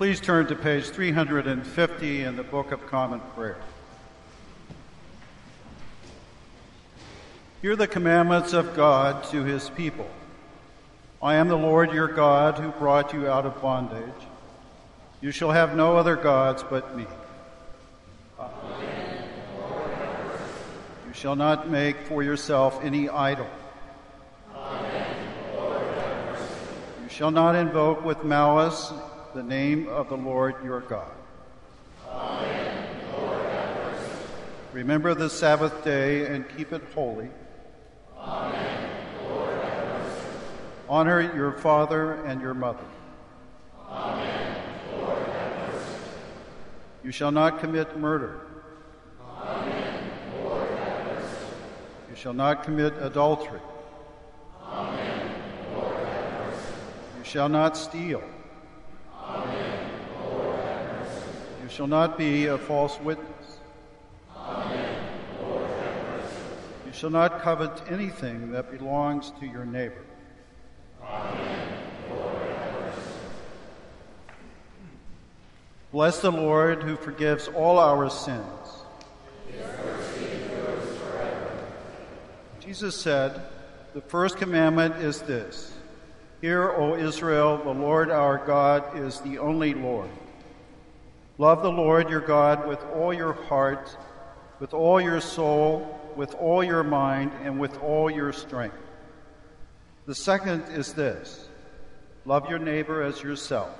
Please turn to page 350 in the Book of Common Prayer. Hear the commandments of God to his people. I am the Lord your God who brought you out of bondage. You shall have no other gods but me. Amen. You shall not make for yourself any idol. Amen. You shall not invoke with malice the name of the Lord your God. Amen. Remember the Sabbath day and keep it holy. Amen. Honor your father and your mother. Amen. You shall not commit murder. Amen. You shall not commit adultery. Amen. You shall not steal. Amen. You shall not be a false witness. Amen. You shall not covet anything that belongs to your neighbor. Bless the Lord who forgives all our sins. Jesus said, the first commandment is this: Hear, O Israel, the Lord our God is the only Lord. Love the Lord your God with all your heart, with all your soul, with all your mind, and with all your strength. The second is this: love your neighbor as yourself.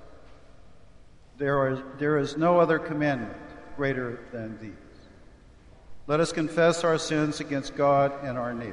There is no other commandment greater than these. Let us confess our sins against God and our neighbor.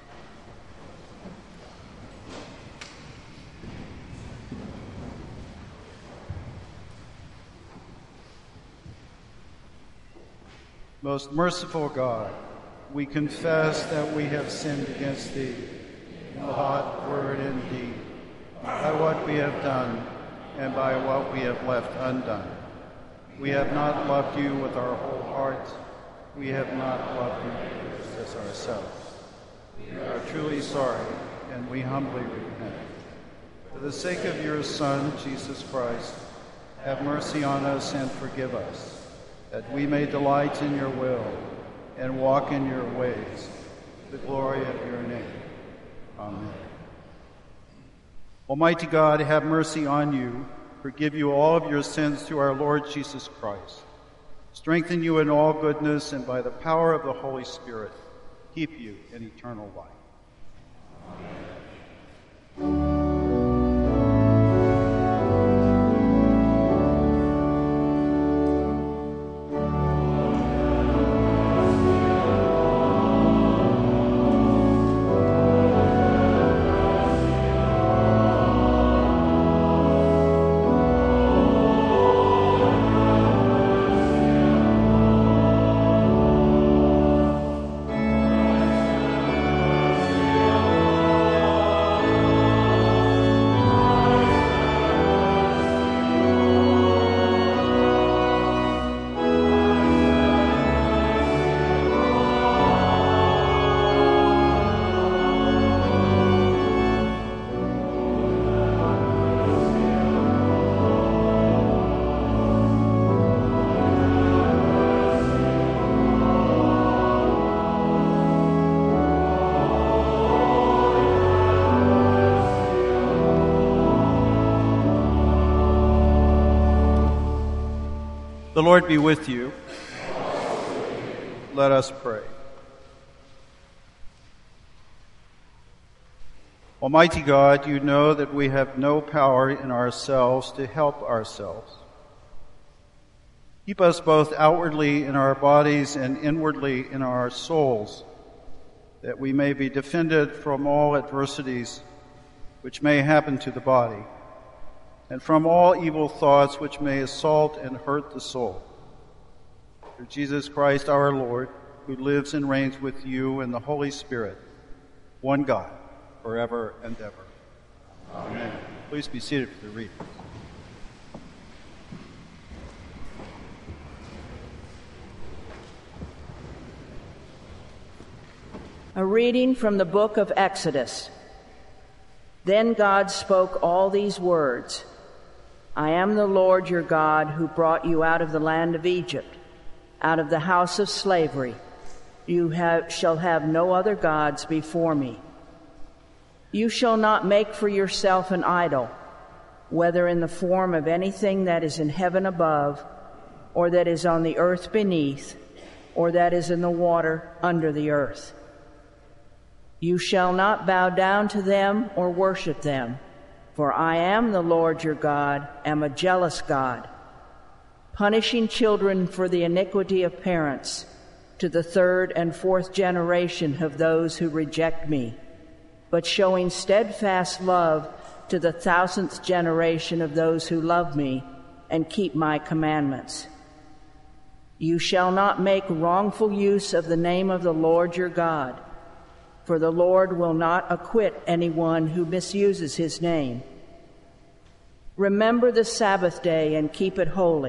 Most merciful God, we confess that we have sinned against Thee in thought, word, and deed, by what we have done and by what we have left undone. We have not loved You with our whole heart. We have not loved You as ourselves. We are truly sorry, and we humbly repent. For the sake of Your Son, Jesus Christ, have mercy on us and forgive us, that we may delight in Your will and walk in Your ways, to the glory of Your name. Amen. Almighty God, have mercy on you, forgive you all of your sins through our Lord Jesus Christ, strengthen you in all goodness, and by the power of the Holy Spirit, keep you in eternal life. Amen. The Lord be with you. Let us pray. Almighty God, you know that we have no power in ourselves to help ourselves. Keep us both outwardly in our bodies and inwardly in our souls, that we may be defended from all adversities which may happen to the body, and from all evil thoughts which may assault and hurt the soul. Through Jesus Christ our Lord, who lives and reigns with you in the Holy Spirit, one God, forever and ever. Amen. Please be seated for the reading. A reading from the book of Exodus. Then God spoke all these words: I am the Lord your God who brought you out of the land of Egypt, out of the house of slavery. You shall have no other gods before me. You shall not make for yourself an idol, whether in the form of anything that is in heaven above, or that is on the earth beneath, or that is in the water under the earth. You shall not bow down to them or worship them, for I am the Lord your God, am a jealous God, punishing children for the iniquity of parents, to the third and fourth generation of those who reject me, but showing steadfast love to the 1,000th generation of those who love me and keep my commandments. You shall not make wrongful use of the name of the Lord your God, for the Lord will not acquit anyone who misuses his name. Remember the Sabbath day and keep it holy.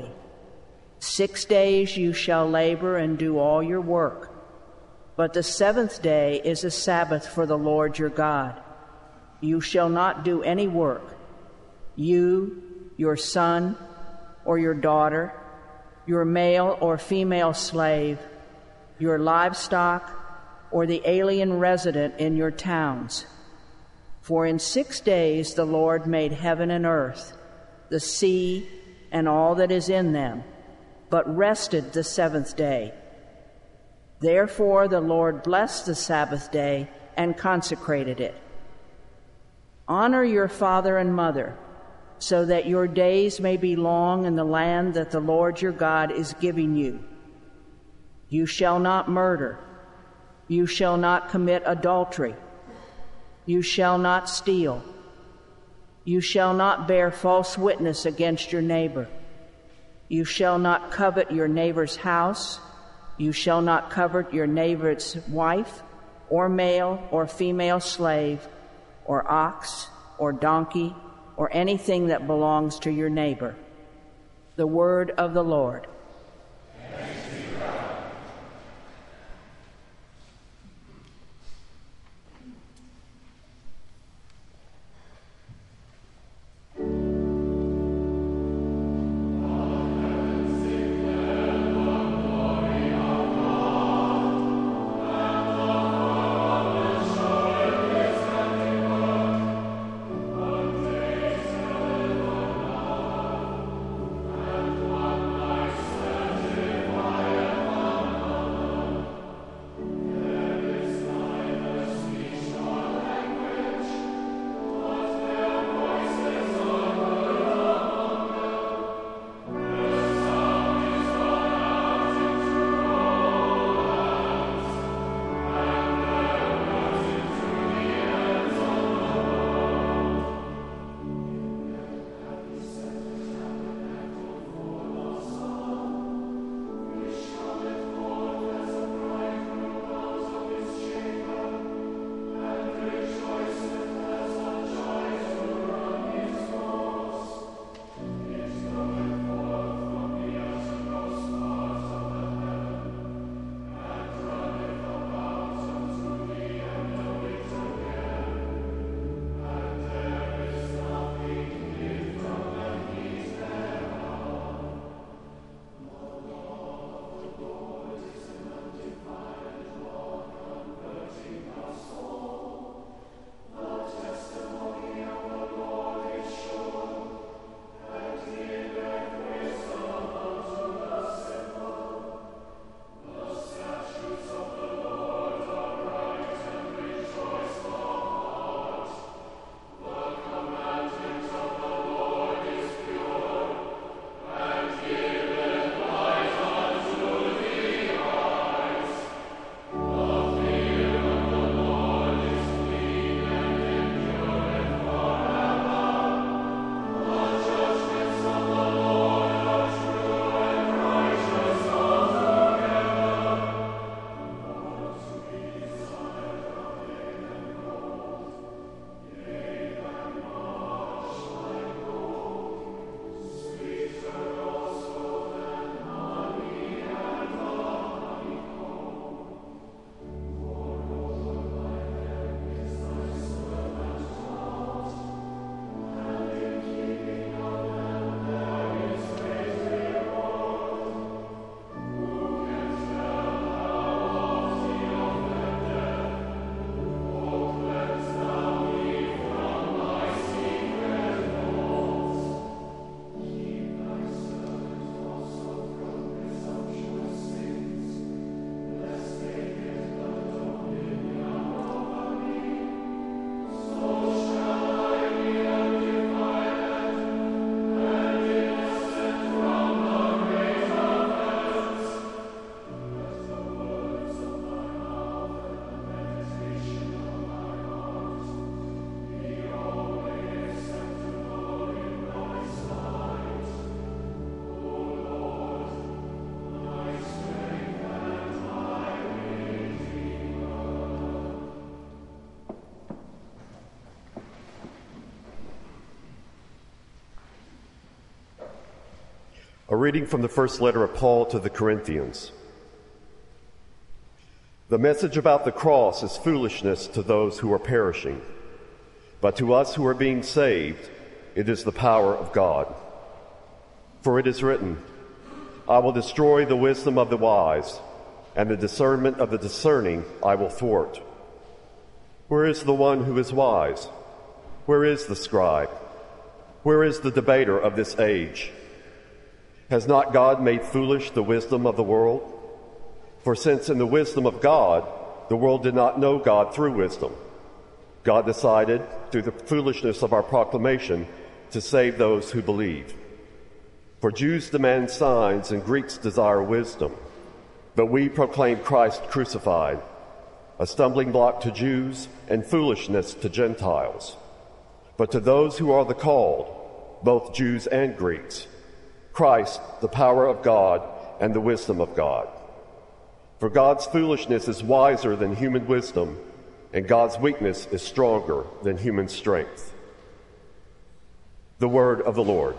6 days you shall labor and do all your work, but the 7th day is a Sabbath for the Lord your God. You shall not do any work, you, your son or your daughter, your male or female slave, your livestock, or the alien resident in your towns. For in 6 days the Lord made heaven and earth, the sea, and all that is in them, but rested the 7th day. Therefore the Lord blessed the Sabbath day and consecrated it. Honor your father and mother, so that your days may be long in the land that the Lord your God is giving you. You shall not murder. You shall not commit adultery. You shall not steal. You shall not bear false witness against your neighbor. You shall not covet your neighbor's house. You shall not covet your neighbor's wife, or male or female slave, or ox, or donkey, or anything that belongs to your neighbor. The word of the Lord. A reading from the first letter of Paul to the Corinthians. The message about the cross is foolishness to those who are perishing, but to us who are being saved, it is the power of God. For it is written, I will destroy the wisdom of the wise, and the discernment of the discerning I will thwart. Where is the one who is wise? Where is the scribe? Where is the debater of this age? Has not God made foolish the wisdom of the world? For since in the wisdom of God, the world did not know God through wisdom, God decided, through the foolishness of our proclamation, to save those who believe. For Jews demand signs and Greeks desire wisdom, but we proclaim Christ crucified, a stumbling block to Jews and foolishness to Gentiles. But to those who are the called, both Jews and Greeks, Christ, the power of God and the wisdom of God. For God's foolishness is wiser than human wisdom, and God's weakness is stronger than human strength. The word of the Lord.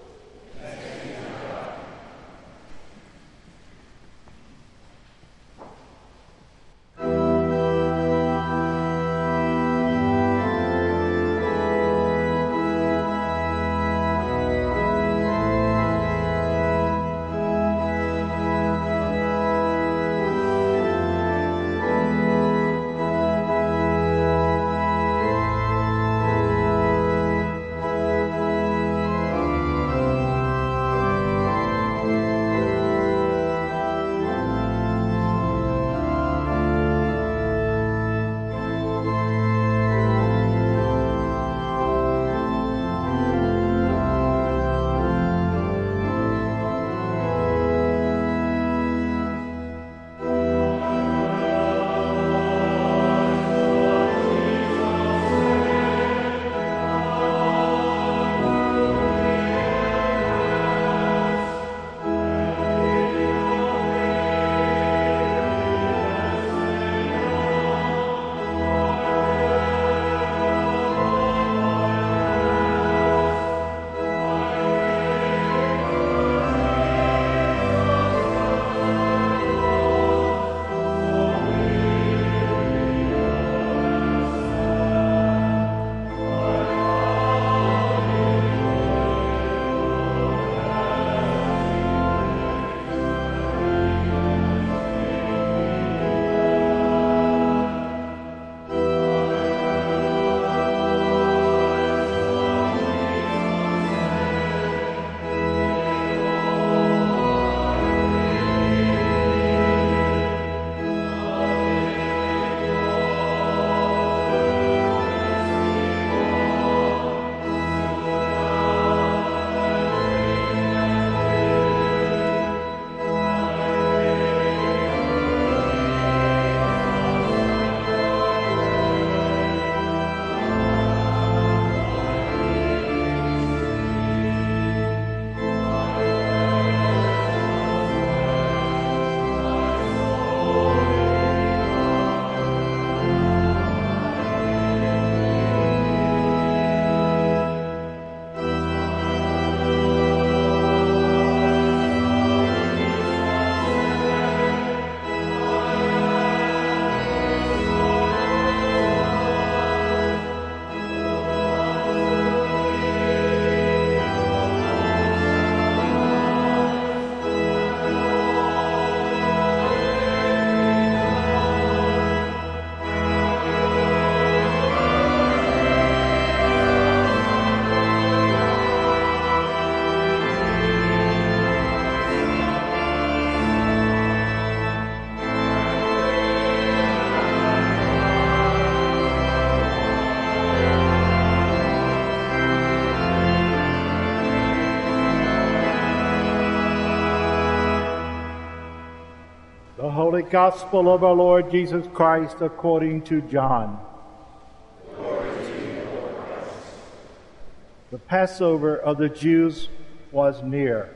Holy Gospel of our Lord Jesus Christ according to John. Glory to you, Lord Christ. The Passover of the Jews was near,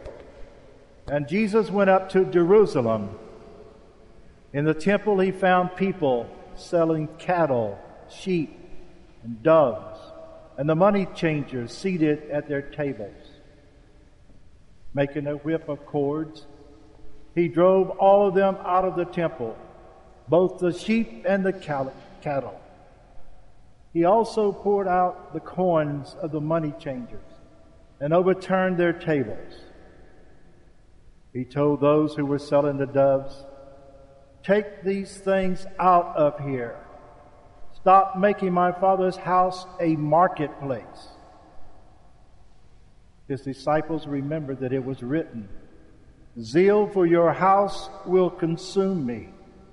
and Jesus went up to Jerusalem. In the temple he found people selling cattle, sheep, and doves, and the money changers seated at their tables. making a whip of cords. He drove all of them out of the temple, both the sheep and the cattle. He also poured out the coins of the money changers and overturned their tables. He told those who were selling the doves, "Take these things out of here. Stop making my Father's house a marketplace." His disciples remembered that it was written, "Zeal for your house will consume me."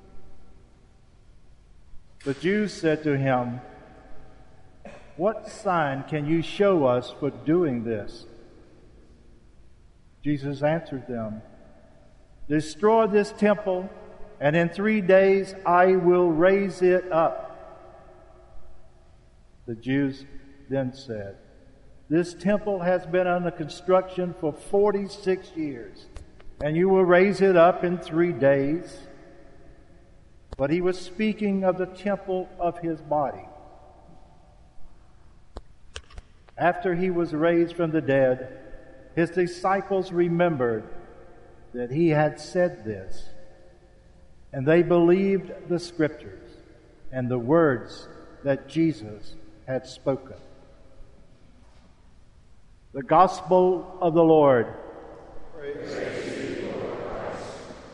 The Jews said to him, "What sign can you show us for doing this?" Jesus answered them, "Destroy this temple, and in 3 days I will raise it up." The Jews then said, "This temple has been under construction for 46 years, and you will raise it up in 3 days?" But he was speaking of the temple of his body. After he was raised from the dead, his disciples remembered that he had said this, and they believed the Scriptures and the words that Jesus had spoken. The Gospel of the Lord. Praise to you, Lord Christ.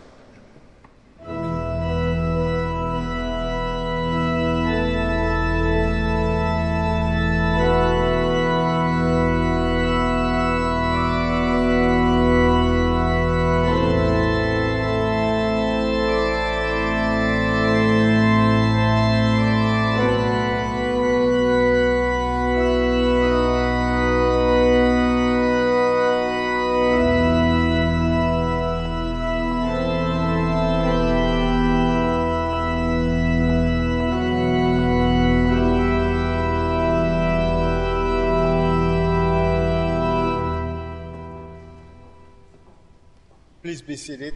Please be seated.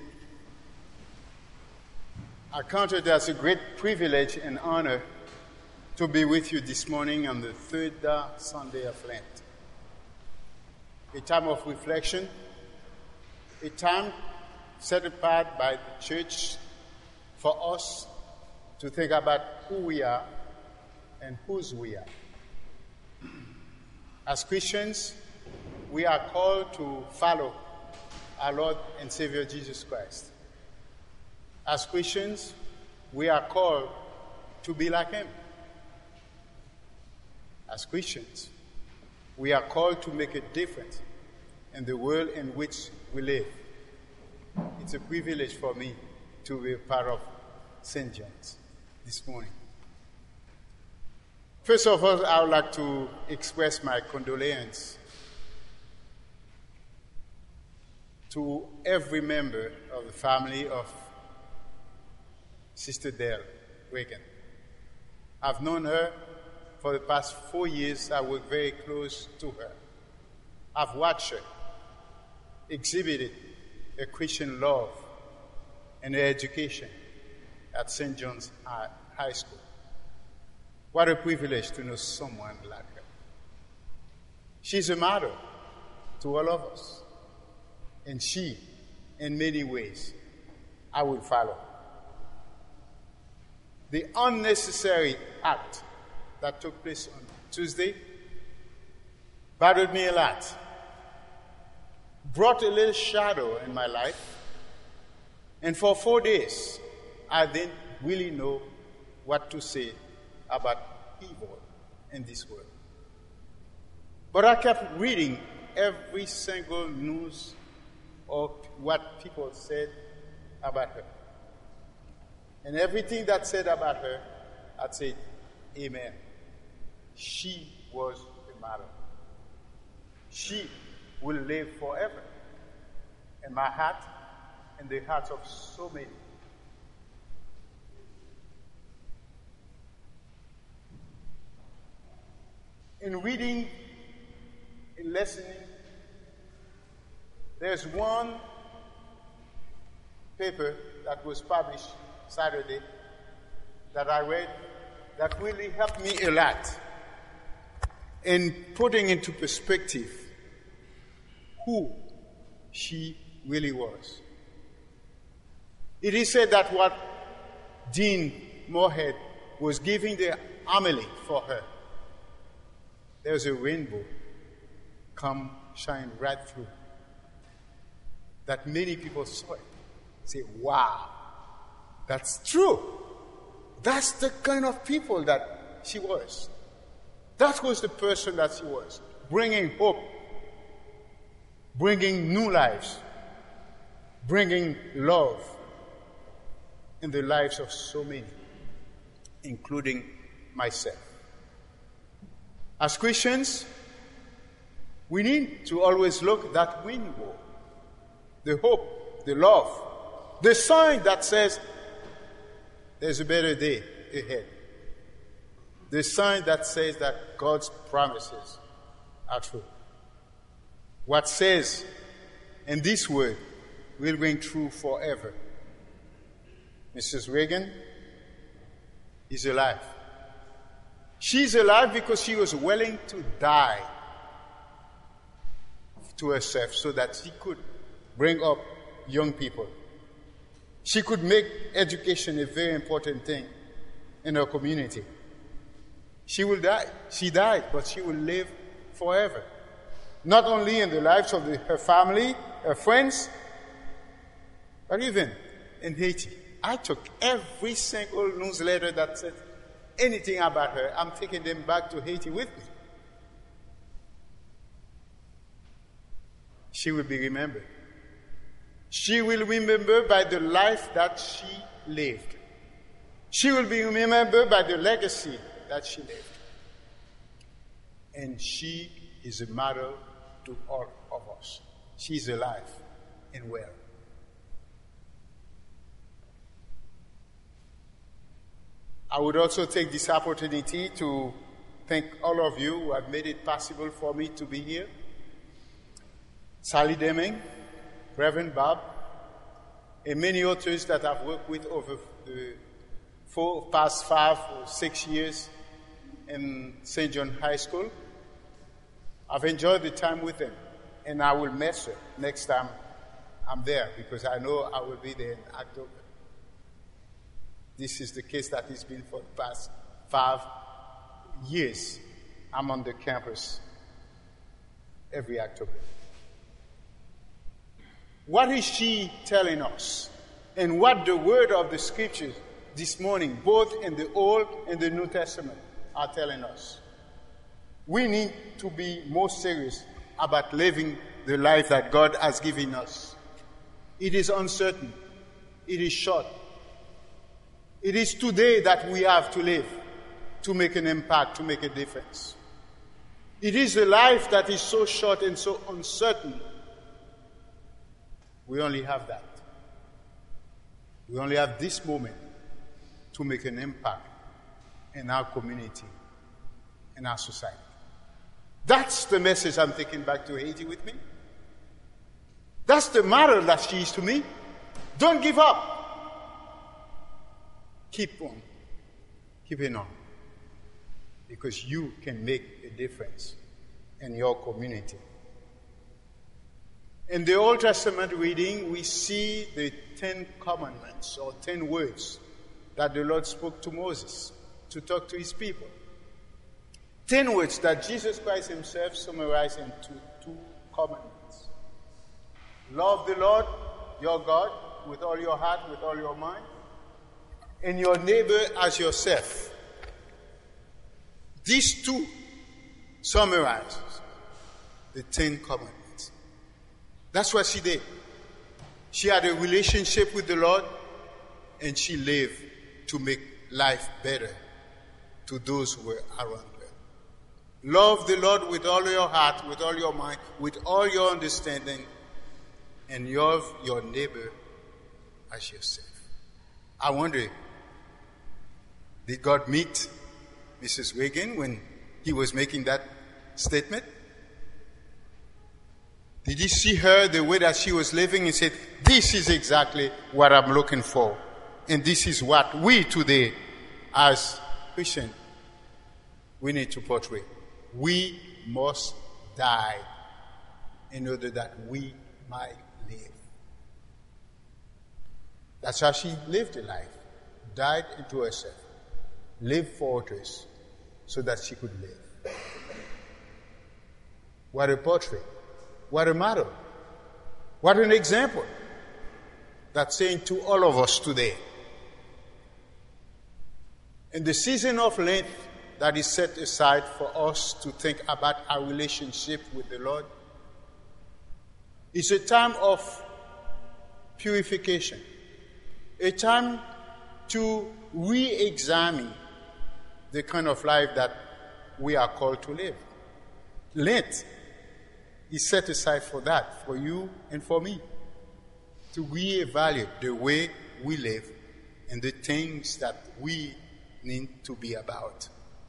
I count it as a great privilege and honor to be with you this morning on the third Sunday of Lent. A time of reflection, a time set apart by the church for us to think about who we are and whose we are. As Christians, we are called to follow our Lord and Savior Jesus Christ. As Christians, we are called to be like Him. As Christians, we are called to make a difference in the world in which we live. It's a privilege for me to be a part of St. John's this morning. First of all, I would like to express my condolence to every member of the family of Sister Dale Reagan. I've known her for the past 4 years. I work very close to her. I've watched her exhibited a Christian love and her education at St. John's High School. What a privilege to know someone like her. She's a model to all of us. And she, in many ways, I will follow. The unnecessary act that took place on Tuesday bothered me a lot, brought a little shadow in my life, and for 4 days, I didn't really know what to say about evil in this world. But I kept reading every single news or what people said about her. And everything that said about her, I'd say, amen. She was a model. She will live forever in my heart and the hearts of so many. In reading, in listening, there's one paper that was published Saturday that I read that really helped me a lot in putting into perspective who she really was. It is said that what Dean Moorhead was giving the Amelie for her, there was a rainbow come shine right through. That many people saw it. Say, wow, that's true. That's the kind of people that she was. That was the person that she was, bringing hope, bringing new lives, bringing love in the lives of so many, including myself. As Christians, we need to always look at that rainbow, the hope, the love, the sign that says there's a better day ahead. The sign that says that God's promises are true. What says, and this word will ring true forever. Mrs. Reagan is alive. She's alive because she was willing to die to herself so that she could bring up young people. She could make education a very important thing in her community. She will die. She died, but she will live forever. Not only in the lives of her family, her friends, but even in Haiti. I took every single newsletter that said anything about her. I'm taking them back to Haiti with me. She will be remembered. She will be remembered by the life that she lived. She will be remembered by the legacy that she lived. And she is a model to all of us. She's alive and well. I would also take this opportunity to thank all of you who have made it possible for me to be here. Sally Deming, Reverend Bob, and many others that I've worked with over the past 5 or 6 years in St. John High School. I've enjoyed the time with them, and I will miss her next time I'm there because I know I will be there in October. This is the case that it's been for the past 5 years. I'm on the campus every October. What is she telling us? And what the word of the scriptures this morning, both in the Old and the New Testament, are telling us? We need to be more serious about living the life that God has given us. It is uncertain. It is short. It is today that we have to live to make an impact, to make a difference. It is a life that is so short and so uncertain. We only have that. We only have this moment to make an impact in our community, in our society. That's the message I'm taking back to Haiti with me. That's the model that she is to me. Don't give up. Keep on. Keeping on. Because you can make a difference in your community. In the Old Testament reading, we see the 10 commandments or 10 words that the Lord spoke to Moses to talk to his people. 10 words that Jesus Christ himself summarized into 2 commandments. Love the Lord, your God, with all your heart, with all your mind, and your neighbor as yourself. These 2 summarize the 10 commandments. That's what she did. She had a relationship with the Lord, and she lived to make life better to those who were around her. Love the Lord with all your heart, with all your mind, with all your understanding, and love your neighbor as yourself. I wonder, did God meet Mrs. Reagan when he was making that statement? Did he see her the way that she was living and said, this is exactly what I'm looking for. And this is what we today, as Christians, we need to portray. We must die in order that we might live. That's how she lived a life, died into herself, lived for others so that she could live. What a portrait. What a model. What an example. That's saying to all of us today. In the season of Lent that is set aside for us to think about our relationship with the Lord, it's a time of purification, a time to re-examine the kind of life that we are called to live. Lent is set aside for that, for you and for me, to re-evaluate the way we live and the things that we need to be about.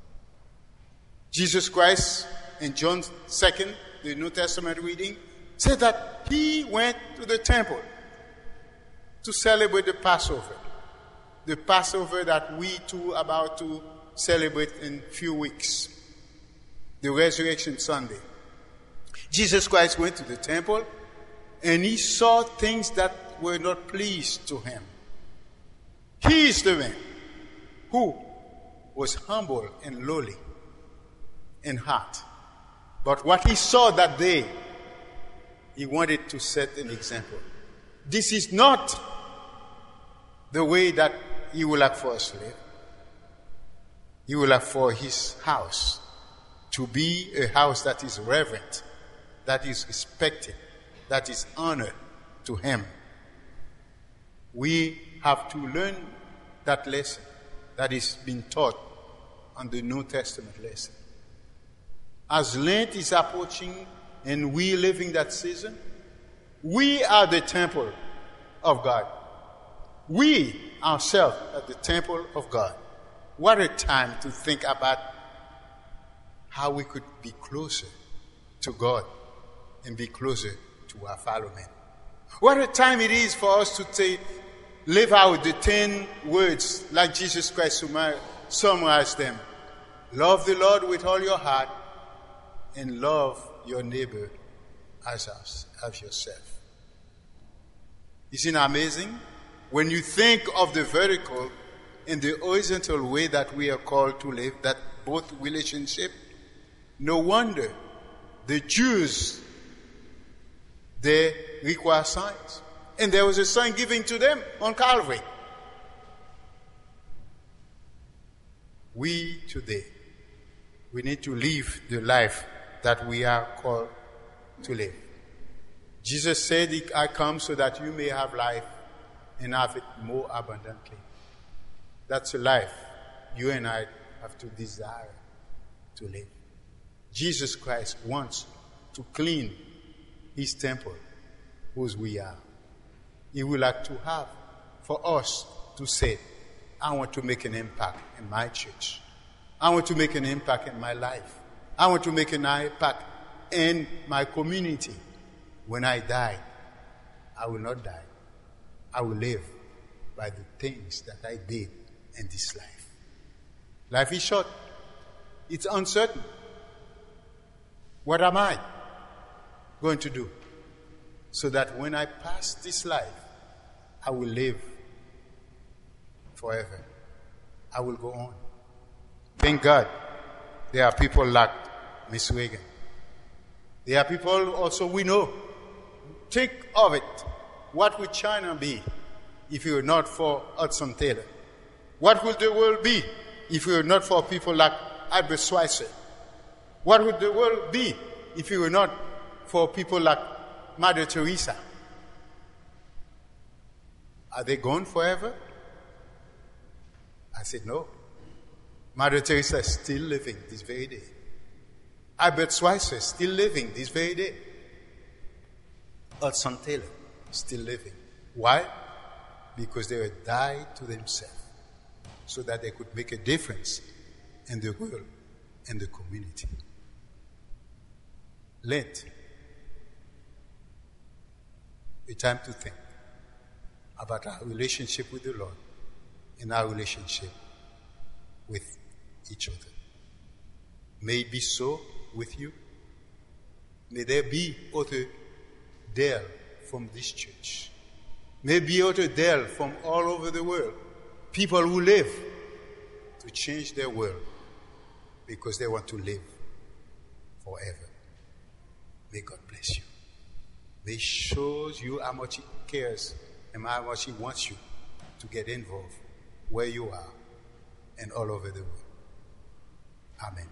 Jesus Christ, in John 2nd, the New Testament reading, said that he went to the temple to celebrate the Passover that we too are about to celebrate in a few weeks, the Resurrection Sunday. Jesus Christ went to the temple and he saw things that were not pleased to him. He is the man who was humble and lowly in heart. But what he saw that day, he wanted to set an example. This is not the way that he will have for us to live. He will have for his house to be a house that is reverent, that is respected, that is honored to him. We have to learn that lesson that is being taught on the New Testament lesson. As Lent is approaching and we living that season, we are the temple of God. We ourselves are the temple of God. What a time to think about how we could be closer to God and be closer to our fellow men. What a time it is for us to live out the 10 words like Jesus Christ summarized them. Love the Lord with all your heart and love your neighbor as yourself. Isn't it amazing? When you think of the vertical and the horizontal way that we are called to live, that both relationship, no wonder the Jews, they require signs. And there was a sign given to them on Calvary. We today, we need to live the life that we are called to live. Jesus said, I come so that you may have life and have it more abundantly. That's a life you and I have to desire to live. Jesus Christ wants to clean his temple, whose we are. He would like to have for us to say, I want to make an impact in my church. I want to make an impact in my life. I want to make an impact in my community. When I die, I will not die. I will live by the things that I did in this life. Life is short. It's uncertain. What am I going to do so that when I pass this life, I will live forever? I will go on. Thank God there are people like Miss Reagan. There are people also we know. Think of it. What would China be if it were not for Hudson Taylor? What would the world be if it were not for people like Albert Schweitzer? What would the world be if it were not for people like Mother Teresa? Are they gone forever? I said no. Mother Teresa is still living this very day. Albert Schweitzer is still living this very day. Hudson Taylor is still living. Why? Because they had died to themselves so that they could make a difference in the world and the community. Lent, a time to think about our relationship with the Lord and our relationship with each other. May it be so with you. May there be other there from this church. May be able to tell from all over the world, people who live to change their world because they want to live forever. May God bless you. May He shows you how much He cares and how much He wants you to get involved where you are and all over the world. Amen.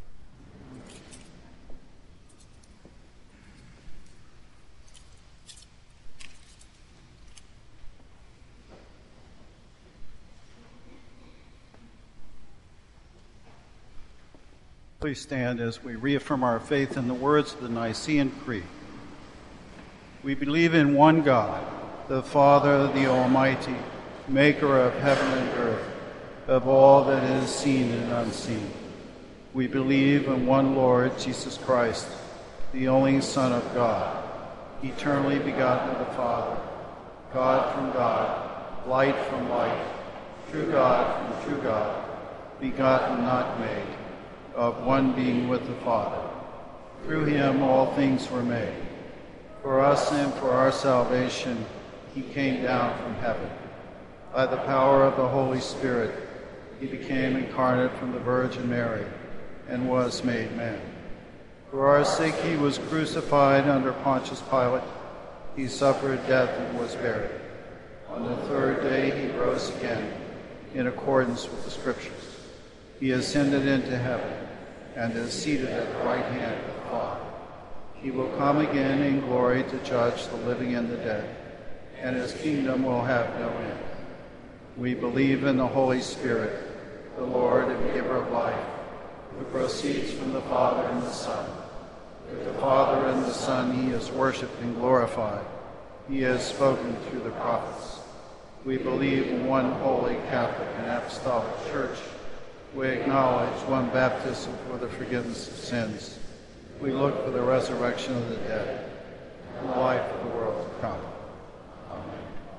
Please stand as we reaffirm our faith in the words of the Nicene Creed. We believe in one God, the Father, the Almighty, maker of heaven and earth, of all that is seen and unseen. We believe in one Lord, Jesus Christ, the only Son of God, eternally begotten of the Father, God from God, light from light, true God from true God, begotten, not made, of one being with the Father. Through him all things were made. For us and for our salvation he came down from heaven. By the power of the Holy Spirit he became incarnate from the Virgin Mary and was made man. For our sake he was crucified under Pontius Pilate. He suffered death and was buried. On the third day he rose again in accordance with the Scriptures. He ascended into heaven and is seated at the right hand of the Father. He will come again in glory to judge the living and the dead, and his kingdom will have no end. We believe in the Holy Spirit, the Lord and giver of life, who proceeds from the Father and the Son. With the Father and the Son he is worshipped and glorified. He has spoken through the prophets. We believe in one holy Catholic and Apostolic Church. We acknowledge one baptism for the forgiveness of sins. We look for the resurrection of the dead and the life of the world to come. Amen.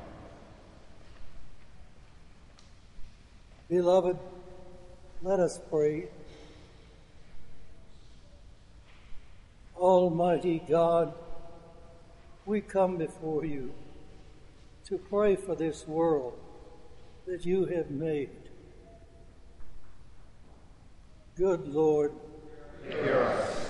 Beloved, let us pray. Almighty God, we come before you to pray for this world that you have made. Good Lord, Hear us.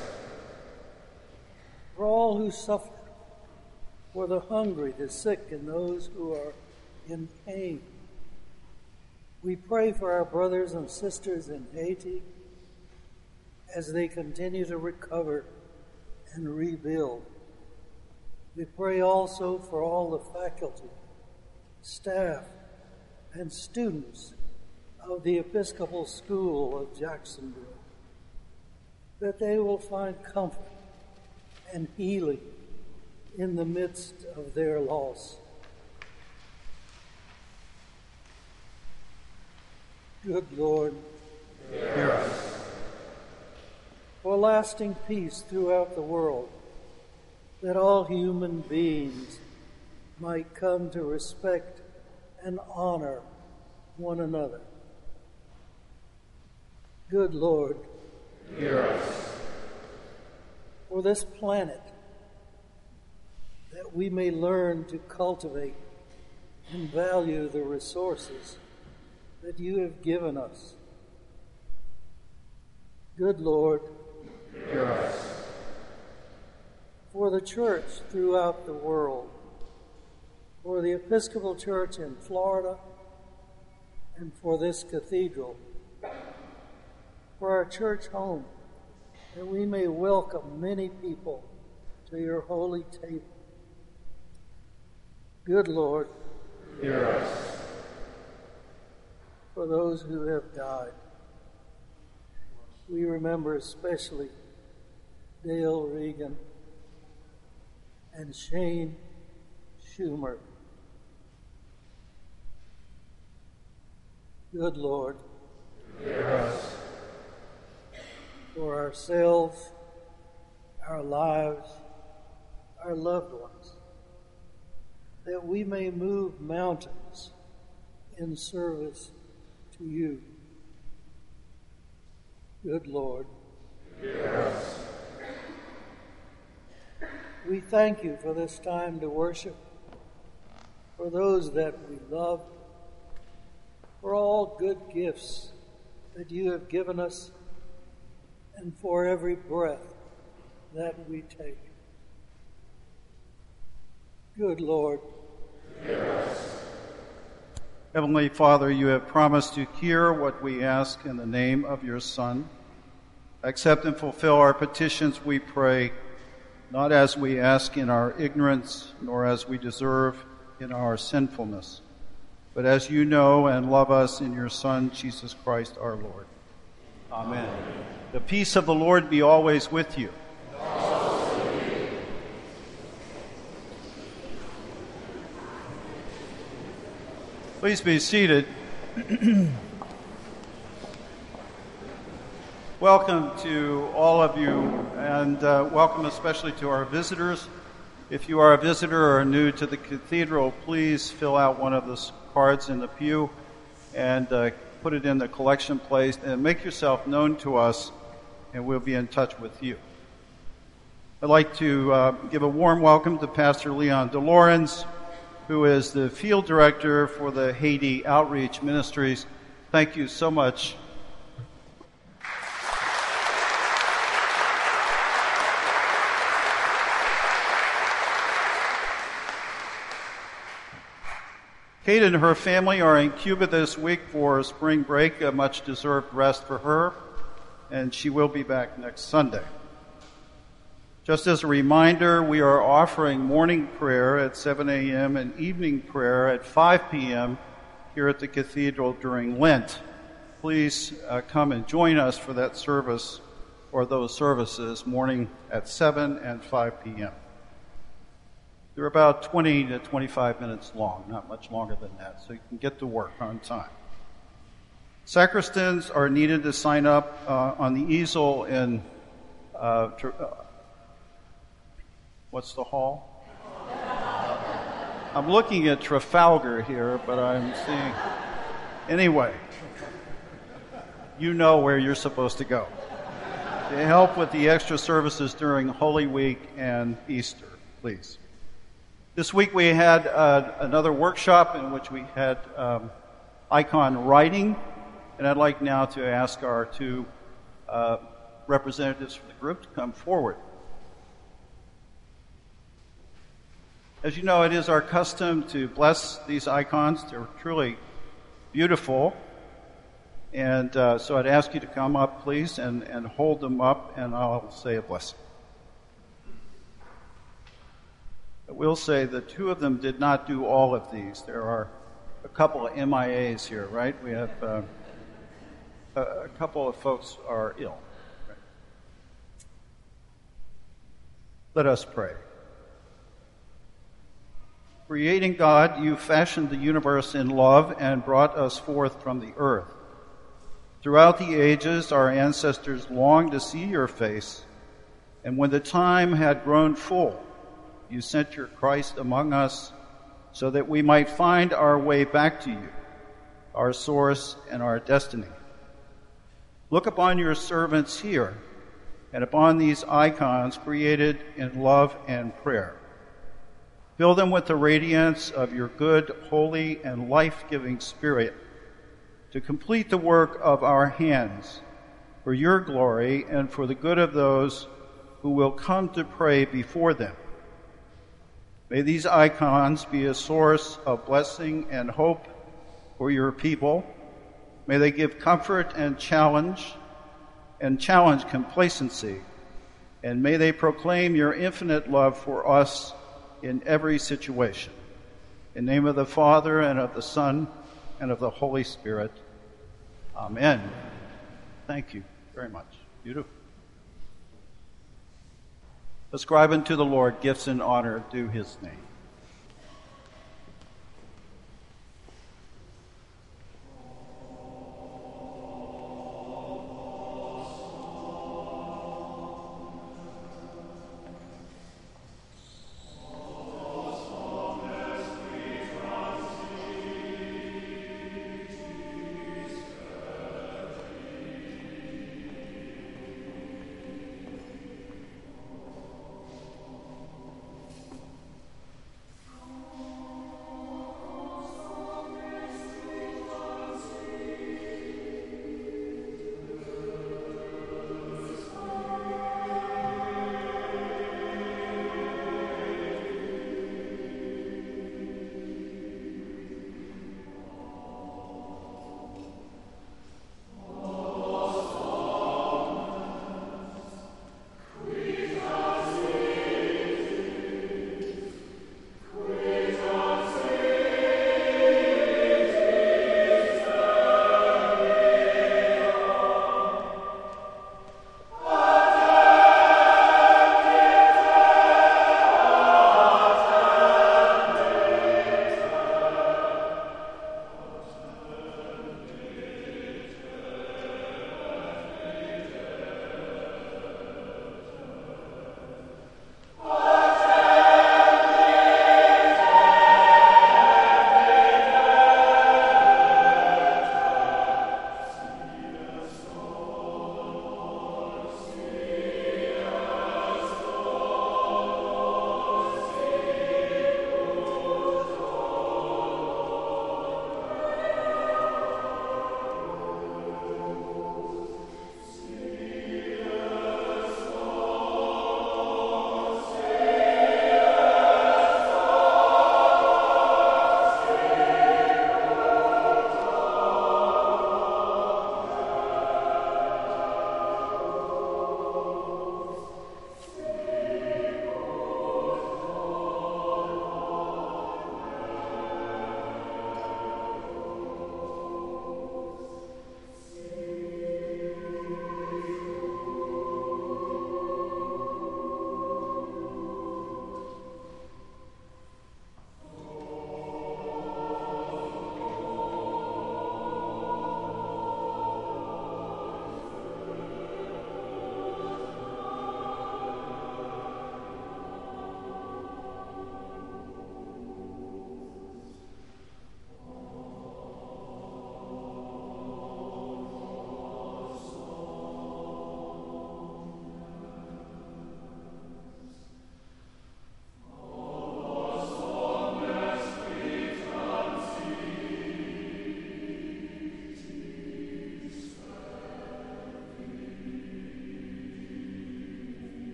For all who suffer, for the hungry, the sick, and those who are in pain, we pray for our brothers and sisters in Haiti as they continue to recover and rebuild. We pray also for all the faculty, staff, and students of the Episcopal School of Jacksonville, that they will find comfort and healing in the midst of their loss. Good Lord, Hear us. for lasting peace throughout the world, that all human beings might come to respect and honor one another. Good Lord, Hear us. for this planet, that we may learn to cultivate and value the resources that you have given us. Good Lord, Hear us. for the church throughout the world, for the Episcopal Church in Florida, and for this cathedral, for our church home, that we may welcome many people to your holy table. Good Lord, Hear us. for those who have died. We remember especially Dale Regan and Shane Schumer. Good Lord, Hear us. for ourselves, our lives, our loved ones, that we may move mountains in service to you. Good Lord, Hear us. We thank you for this time to worship, for those that we love, for all good gifts that you have given us, and for every breath that we take. Good Lord, hear us. Heavenly Father, you have promised to hear what we ask in the name of your Son. Accept and fulfill our petitions, we pray, not as we ask in our ignorance, nor as we deserve in our sinfulness, but as you know and love us in your Son, Jesus Christ our Lord. Amen. The peace of the Lord be always with you. Please be seated. Welcome to all of you, and welcome especially to our visitors. If you are a visitor or new to the cathedral, please fill out one of the cards in the pew and put it in the collection place, and make yourself known to us, and we'll be in touch with you. I'd like to give a warm welcome to Pastor Leon DeLawrence, who is the field director for the Haiti Outreach Ministries. Thank you so much. Kate and her family are in Cuba this week for spring break, a much-deserved rest for her, and she will be back next Sunday. Just as a reminder, we are offering morning prayer at 7 a.m. and evening prayer at 5 p.m. here at the cathedral during Lent. Please come and join us for that service, or those services, morning at 7 and 5 p.m. They're about 20 to 25 minutes long, not much longer than that, so you can get to work on time. Sacristans are needed to sign up on the easel in what's the hall? I'm looking at Trafalgar here, but I'm seeing... Anyway, you know where you're supposed to go to help with the extra services during Holy Week and Easter, please. This week we had another workshop in which we had icon writing, and I'd like now to ask our two representatives from the group to come forward. As you know, it is our custom to bless these icons. They're truly beautiful. And so I'd ask you to come up, please, and hold them up, and I'll say a blessing. I will say that two of them did not do all of these. There are a couple of MIAs here, right? We have a couple of folks are ill. Right? Let us pray. Creating God, you fashioned the universe in love and brought us forth from the earth. Throughout the ages, our ancestors longed to see your face, and when the time had grown full, you sent your Christ among us so that we might find our way back to you, our source and our destiny. Look upon your servants here and upon these icons created in love and prayer. Fill them with the radiance of your good, holy, and life-giving Spirit to complete the work of our hands for your glory and for the good of those who will come to pray before them. May these icons be a source of blessing and hope for your people. May they give comfort and challenge complacency. And may they proclaim your infinite love for us in every situation. In the name of the Father, and of the Son, and of the Holy Spirit. Amen. Thank you very much. Beautiful. Ascribe unto the Lord gifts and honor due his name.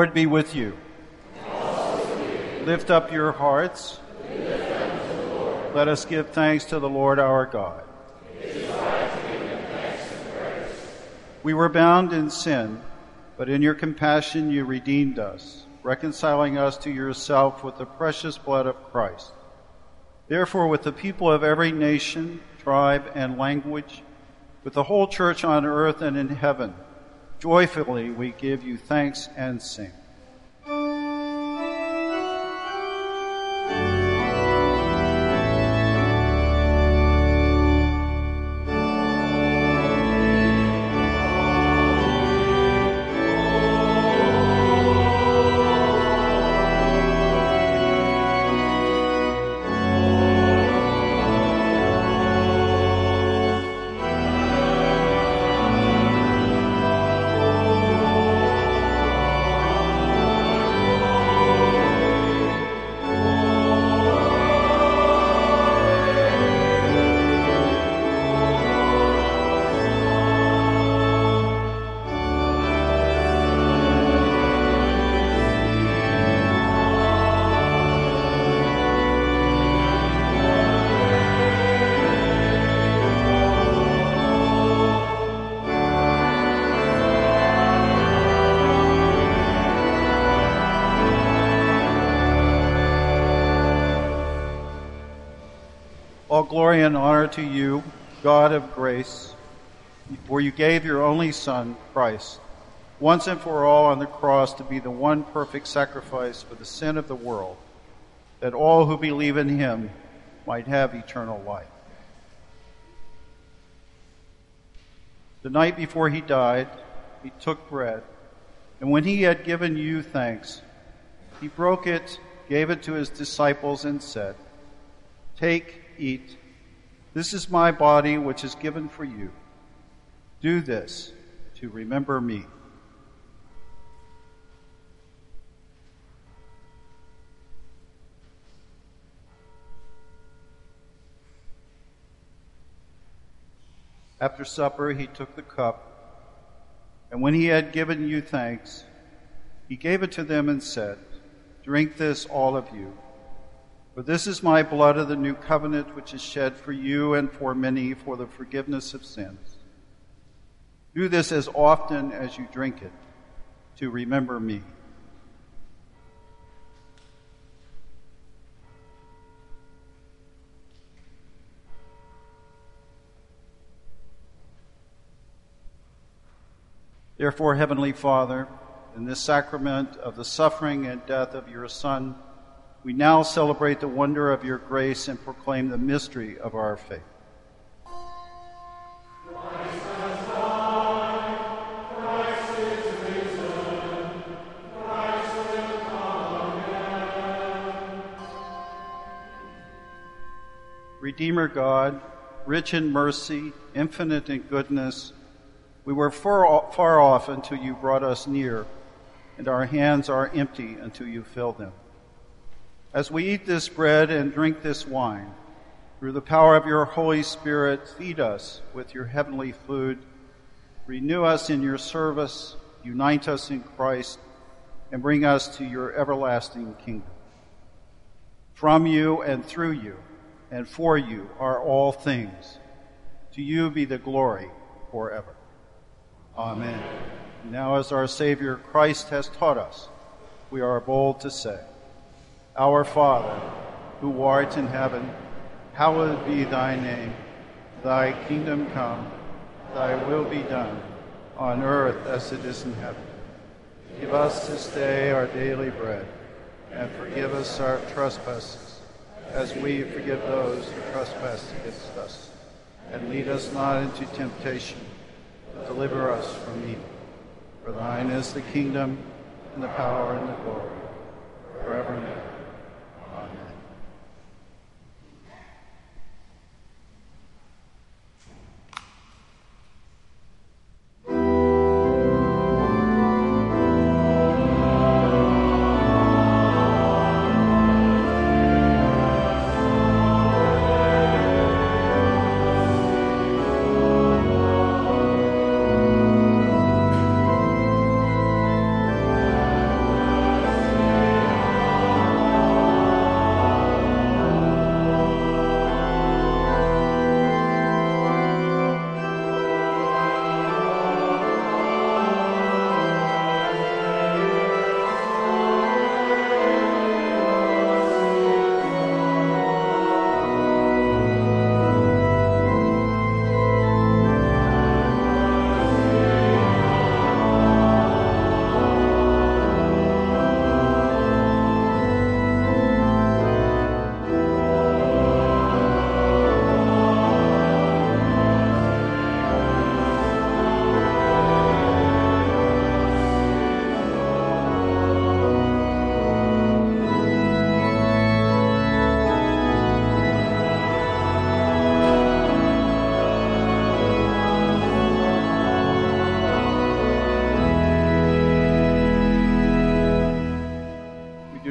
Lord be with you. Lift up your hearts. Let us give thanks to the Lord our God. We were bound in sin, but in your compassion you redeemed us, reconciling us to yourself with the precious blood of Christ. Therefore, with the people of every nation, tribe, and language, with the whole church on earth and in heaven, joyfully we give you thanks and sing. All glory and honor to you, God of grace, for you gave your only Son, Christ, once and for all on the cross to be the one perfect sacrifice for the sin of the world, that all who believe in him might have eternal life. The night before he died, he took bread, and when he had given you thanks, he broke it, gave it to his disciples, and said, "Take, eat. This is my body, which is given for you. Do this to remember me." After supper, he took the cup, and when he had given you thanks, he gave it to them and said, "Drink this, all of you. For this is my blood of the new covenant, which is shed for you and for many for the forgiveness of sins. Do this as often as you drink it, to remember me." Therefore, Heavenly Father, in this sacrament of the suffering and death of your Son, we now celebrate the wonder of your grace and proclaim the mystery of our faith. Christ has died, Christ is risen, Christ will come again. Redeemer God, rich in mercy, infinite in goodness, we were far off until you brought us near, and our hands are empty until you fill them. As we eat this bread and drink this wine, through the power of your Holy Spirit, feed us with your heavenly food, renew us in your service, unite us in Christ, and bring us to your everlasting kingdom. From you and through you and for you are all things. To you be the glory forever. Amen. Now, as our Savior Christ has taught us, we are bold to say, "Our Father, who art in heaven, hallowed be thy name. Thy kingdom come, thy will be done, on earth as it is in heaven. Give us this day our daily bread, and forgive us our trespasses, as we forgive those who trespass against us. And lead us not into temptation, but deliver us from evil. For thine is the kingdom, and the power, and the glory, forever and ever. Amen.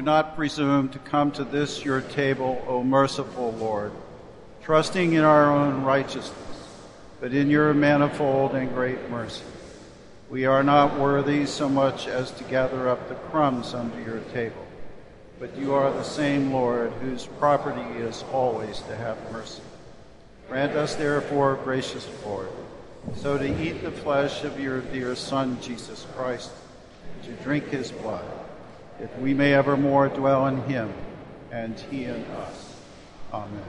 not presume to come to this your table, O merciful Lord, trusting in our own righteousness, but in your manifold and great mercy. We are not worthy so much as to gather up the crumbs under your table, but you are the same Lord, whose property is always to have mercy. Grant us, therefore, gracious Lord, so to eat the flesh of your dear Son, Jesus Christ, to drink his blood, that we may evermore dwell in him, and he in us. Amen.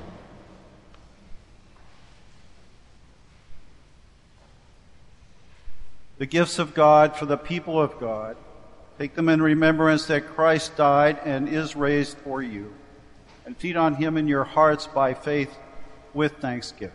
The gifts of God for the people of God. Take them in remembrance that Christ died and is raised for you, and feed on him in your hearts by faith with thanksgiving.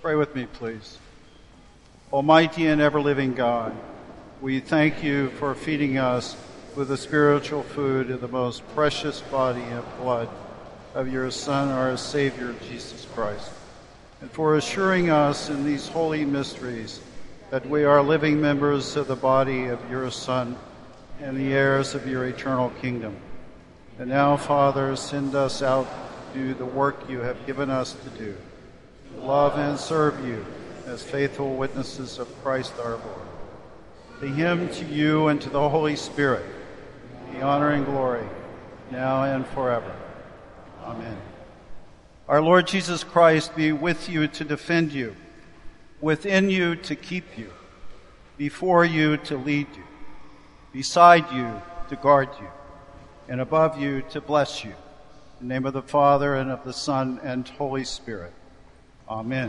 Pray with me, please. Almighty and ever-living God, we thank you for feeding us with the spiritual food of the most precious body and blood of your Son, our Savior, Jesus Christ, and for assuring us in these holy mysteries that we are living members of the body of your Son and the heirs of your eternal kingdom. And now, Father, send us out to do the work you have given us to do, to love and serve you as faithful witnesses of Christ our Lord. To him, to you, and to the Holy Spirit, the honor and glory, now and forever. Amen. Our Lord Jesus Christ be with you to defend you, within you to keep you, before you to lead you, beside you to guard you, and above you to bless you. In the name of the Father, and of the Son, and Holy Spirit. Amen.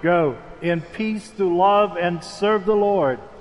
Go in peace to love and serve the Lord.